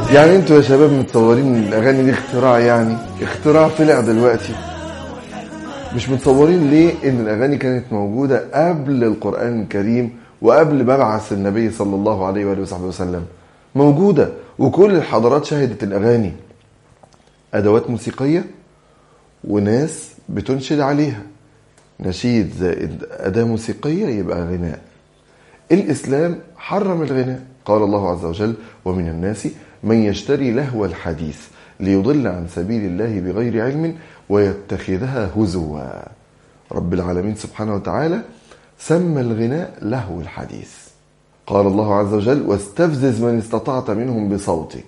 يعني انتوا يا شباب متصورين ان الاغاني دي اختراع؟ يعني اختراع طلع دلوقتي. مش متصورين ليه ان الاغاني كانت موجودة قبل القرآن الكريم وقبل مبعث النبي صلى الله عليه وآله وصحبه وسلم؟ موجودة، وكل الحضارات شهدت الاغاني. ادوات موسيقية وناس بتنشد عليها، نشيد زائد اداة موسيقية يبقى غناء. الاسلام حرم الغناء، قال الله عز وجل: ومن الناس من يشتري لهو الحديث ليضل عن سبيل الله بغير علم ويتخذها هزوا. رب العالمين سبحانه وتعالى سمى الغناء لهو الحديث. قال الله عز وجل: واستفزز من استطعت منهم بصوتك.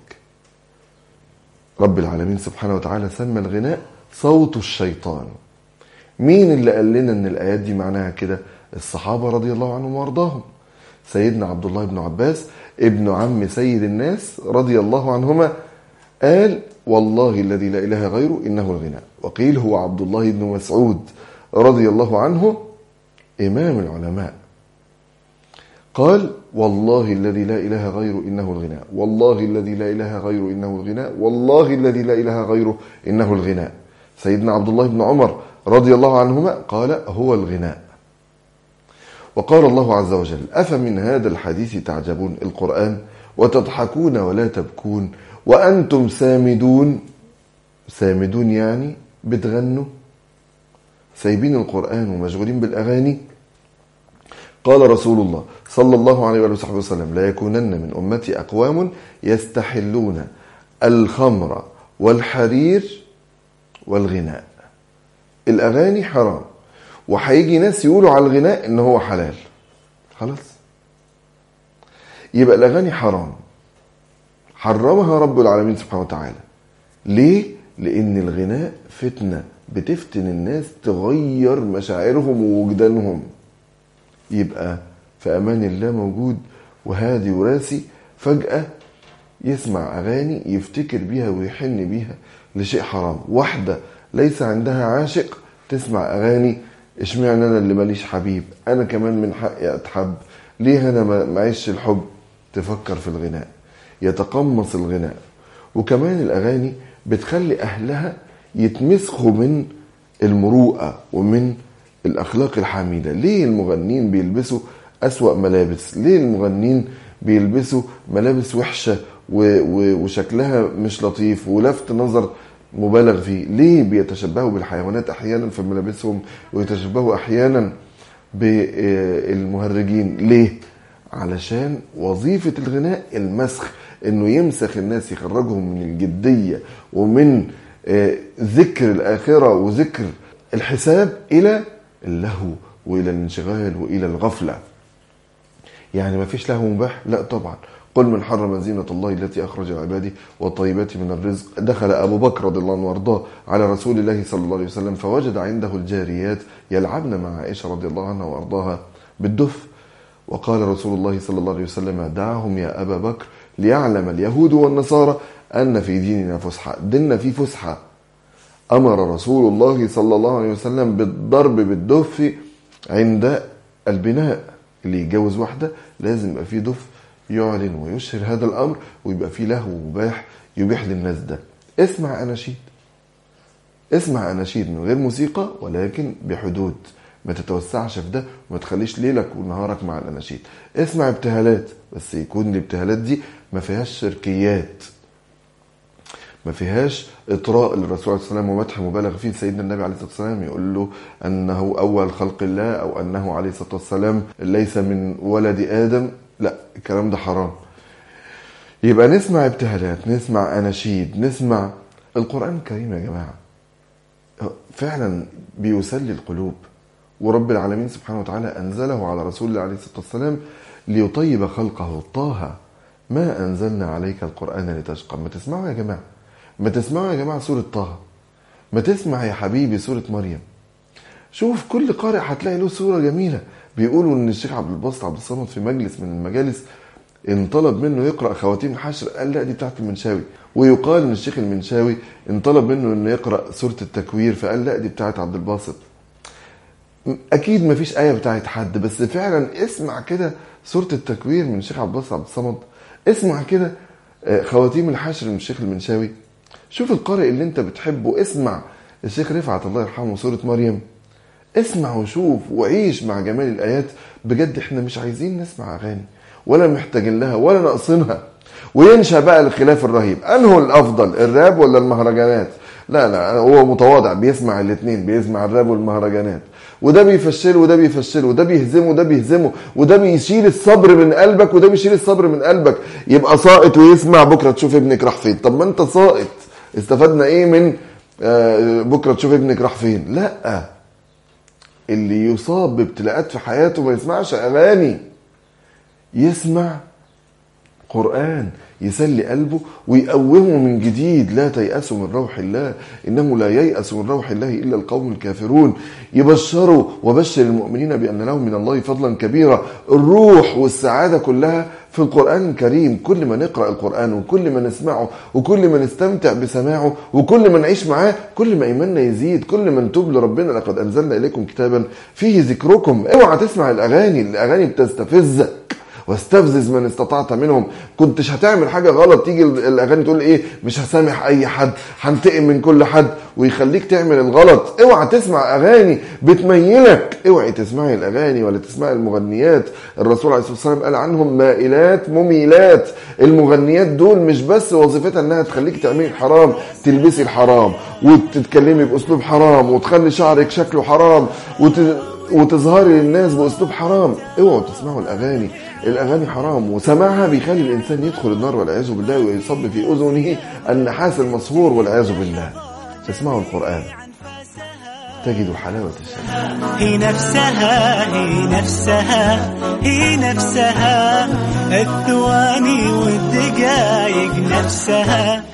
رب العالمين سبحانه وتعالى سمى الغناء صوت الشيطان. مين اللي قال لنا ان الايات دي معناها كده؟ الصحابة رضي الله عنهم وارضاهم. سيدنا عبد الله بن عباس ابن عم سيد الناس رضي الله عنهما قال: والله الذي لا إله غيره إنه الغناء. وقيل هو عبد الله بن مسعود رضي الله عنه إمام العلماء، قال: والله الذي لا إله غيره إنه الغناء، والله الذي لا إله غيره إنه الغناء، والله الذي لا إله غيره إنه الغناء. سيدنا عبد الله بن عمر رضي الله عنهما قال: هو الغناء. وقال الله عز وجل: أفمن هذا الحديث تعجبون، القرآن، وتضحكون ولا تبكون وأنتم سامدون. سامدون يعني بتغنوا، سايبين القرآن ومشغولين بالأغاني. قال رسول الله صلى الله عليه وآله وسلم: لا يكونن من أمتي أقوام يستحلون الخمر والحرير والغناء. الأغاني حرام، وهيجي ناس يقولوا على الغناء ان هو حلال. خلاص، يبقى الاغاني حرام، حرمها رب العالمين سبحانه وتعالى. ليه؟ لان الغناء فتنة، بتفتن الناس، تغير مشاعرهم ووجدانهم. يبقى في امان الله موجود وهادي وراسي، فجأة يسمع اغاني يفتكر بيها ويحن بيها لشيء حرام. واحدة ليس عندها عاشق تسمع اغاني: اشمعنى انا اللي ماليش حبيب، انا كمان من حقي اتحب، ليه انا ما عيش الحب؟ تفكر في الغناء، يتقمص الغناء. وكمان الاغاني بتخلي اهلها يتمسخوا من المروءة ومن الاخلاق الحميدة. ليه المغنين بيلبسوا اسوأ ملابس؟ ليه المغنين بيلبسوا ملابس وحشة وشكلها مش لطيف ولفت نظر مبالغ فيه؟ ليه بيتشبهوا بالحيوانات احيانا في ملابسهم ويتشبهوا احيانا بالمهرجين؟ ليه؟ علشان وظيفة الغناء المسخ، انه يمسخ الناس، يخرجهم من الجدية ومن ذكر الاخرة وذكر الحساب الى اللهو والى الانشغال والى الغفلة. يعني ما فيش لهو مباح؟ لا طبعا. قل من حرم زينة الله التي أخرج عباده والطيبات من الرزق. دخل أبو بكر رضي الله عنه وارضاه على رسول الله صلى الله عليه وسلم فوجد عنده الجاريات يلعبن مع عائشة رضي الله عنها وارضاها بالدف. وقال رسول الله صلى الله عليه وسلم: دعهم يا أبا بكر ليعلم اليهود والنصارى أن في ديننا فسحة. ديننا فيه فسحة. أمر رسول الله صلى الله عليه وسلم بالضرب بالدف عند البناء. اللي يتجوز واحدة لازم يبقى فيه دف يعلن ويشهر هذا الأمر، ويبقى فيه لهو مباح يبيح للناس ده. اسمع أناشيد، اسمع أناشيد من غير موسيقى، ولكن بحدود. ما تتوسعش في ده وما تخليش ليلك ونهارك مع الأناشيد. اسمع ابتهالات، بس يكون الابتهالات دي ما فيهاش شركيات، ما فيهاش إطراء للرسول عليه الصلاة والسلام ومدح مبالغ فيه. سيدنا النبي عليه الصلاة والسلام يقول له أنه أول خلق الله، أو أنه عليه الصلاة والسلام ليس من ولد آدم. لا، الكلام ده حرام. يبقى نسمع ابتهالات، نسمع أناشيد، نسمع القرآن الكريم. يا جماعة فعلا بيسلي القلوب، ورب العالمين سبحانه وتعالى أنزله على رسول الله عليه الصلاة والسلام ليطيب خلقه. طه ما أنزلنا عليك القرآن لتشقى. ما تسمعوا يا جماعة، ما تسمعوا يا جماعة سورة طه، ما تسمع يا حبيبي سورة مريم. شوف كل قارئ هتلاقي له سورة جميلة. بيقولوا ان الشيخ عبد الباسط عبد الصمد في مجلس من المجالس انطلب منه يقرأ خواتيم الحشر، قال لا دي بتاعت المنشاوي. ويقال ان الشيخ المنشاوي انطلب منه انه يقرأ سورة التكوير، فقال لا دي بتاعت عبد الباسط. اكيد ما فيش آية بتاعت حد، بس فعلا اسمع كده سورة التكوير من الشيخ عبد الباسط عبد الصمد، اسمع كده خواتيم الحشر من الشيخ المنشاوي. شوف القارئ اللي انت بتحبه، اسمع الشيخ رفعت الله يرحمه سورة مريم، اسمع وشوف وعيش مع جمال الآيات. بجد احنا مش عايزين نسمع أغاني ولا محتاجين لها ولا ناقصينها. وينشأ بقى الخلاف الرهيب، أنه الأفضل الراب ولا المهرجانات؟ لا هو متواضع بيسمع الاثنين، بيسمع الراب والمهرجانات، وده بيفشله وده بيفشله، وده بيهزمه وده بيهزمه، وده بيشيل الصبر من قلبك وده بيشيل الصبر من قلبك. يبقى ساقط ويسمع بكرة تشوف ابنك راح فين. طب ما انت ساقط، استفدنا ايه من بكرة تشوف ابنك راح فين؟ لا، اللي يصاب بابتلاءات في حياته ما يسمعش أغاني، يسمع قرآن يسلي قلبه ويقومه من جديد. لا تيأسوا من روح الله إنه لا ييأس من روح الله إلا القوم الكافرون. يبشروا وبشر المؤمنين بأن لهم من الله فضلا كبيرا. الروح والسعادة كلها في القرآن الكريم. كل ما نقرأ القرآن وكل ما نسمعه وكل ما نستمتع بسماعه وكل ما نعيش معاه كل ما إيماننا يزيد، كل ما نتوب لربنا. لقد أنزلنا إليكم كتابا فيه ذكركم. اوعى تسمع الأغاني بتستفزك واستفزز من استطعت منهم. كنتش هتعمل حاجة غلط تيجي الأغاني تقول ايه مش هسامح أي حد، هنتقم من كل حد، ويخليك تعمل الغلط. اوعى تسمع أغاني بتميلك، اوعى تسمعي الأغاني ولا تسمعي المغنيات. الرسول عليه الصلاة والسلام قال عنهم مائلات مميلات. المغنيات دول مش بس وظيفتها انها تخليك تعملي الحرام، تلبسي الحرام وتتكلمي بأسلوب حرام وتخلي شعرك شكله حرام وتظهري للناس بأسلوب حرام. اوعوا تسمعوا الأغاني حرام، وسماعها بيخلي الإنسان يدخل النار والعياذ بالله ويصب في أذنه النحاس المصفور والعياذ بالله. اسمعوا القرآن تجدوا حلاوة الشيء. هي نفسها الثواني والدقايق نفسها.